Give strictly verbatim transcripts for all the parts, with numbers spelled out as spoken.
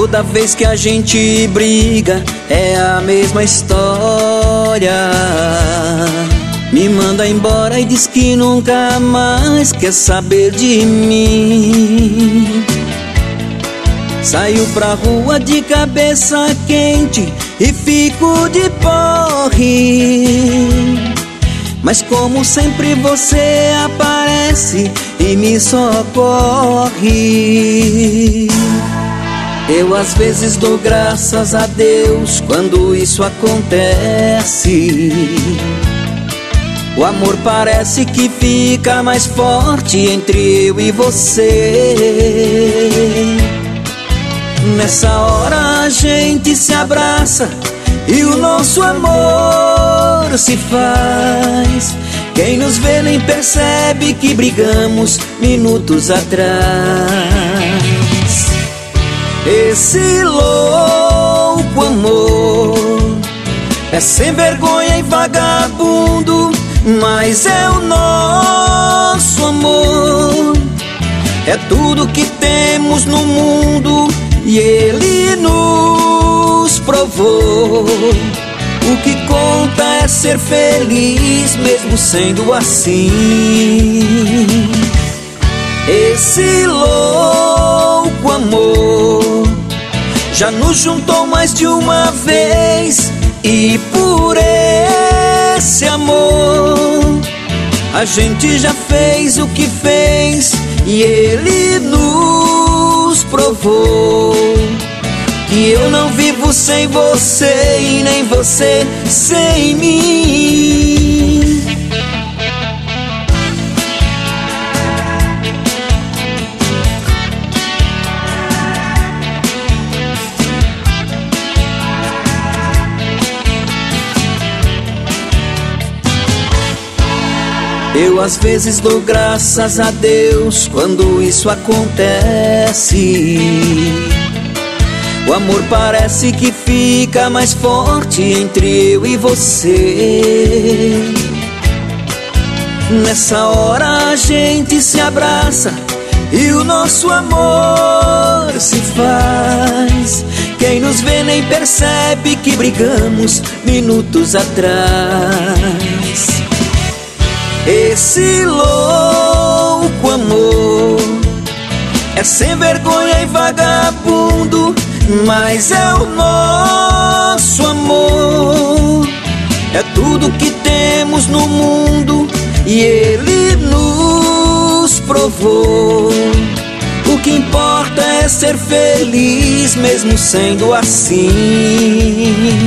Toda vez que a gente briga é a mesma história. Me manda embora e diz que nunca mais quer saber de mim. Saio pra rua de cabeça quente e fico de porre, mas como sempre você aparece e me socorre. Eu às vezes dou graças a Deus quando isso acontece. O amor parece que fica mais forte entre eu e você. Nessa hora a gente se abraça e o nosso amor se faz. Quem nos vê nem percebe que brigamos minutos atrás. Esse louco amor é sem vergonha e vagabundo, mas é o nosso amor. É tudo que temos no mundo e ele nos provou. O que conta é ser feliz mesmo sendo assim. Esse louco amor já nos juntou mais de uma vez, e por esse amor a gente já fez o que fez, e ele nos provou que eu não vivo sem você e nem você sem mim. Eu às vezes dou graças a Deus quando isso acontece. O amor parece que fica mais forte entre eu e você. Nessa hora a gente se abraça e o nosso amor se faz. Quem nos vê nem percebe que brigamos minutos atrás. Esse louco amor é sem vergonha e vagabundo, mas é o nosso amor. É tudo que temos no mundo e ele nos provou. O que importa é ser feliz mesmo sendo assim.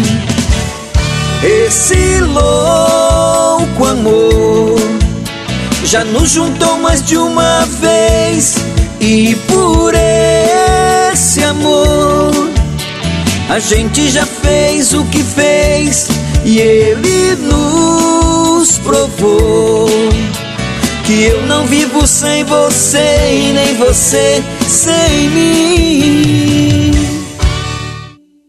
Esse louco amor já nos juntou mais de uma vez, e por esse amor a gente já fez o que fez, e ele nos provou que eu não vivo sem você e nem você sem mim.